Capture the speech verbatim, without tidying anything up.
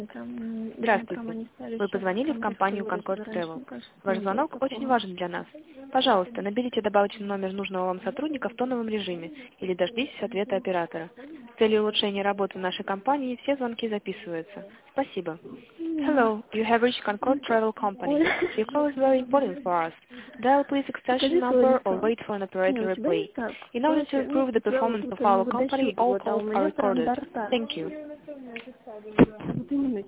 Здравствуйте. Вы позвонили в компанию Concord Travel. Ваш звонок очень важен для нас. Пожалуйста, наберите добавочный номер нужного вам сотрудника в тоновом режиме или дождитесь ответа оператора. С целью улучшения работы нашей компании все звонки записываются. Спасибо. Hello, you have reached Concord Travel Company. Your call is very important for us. Dial please extension number or wait for an operator replay. In order to improve the performance of our company, all calls are recorded. Thank you.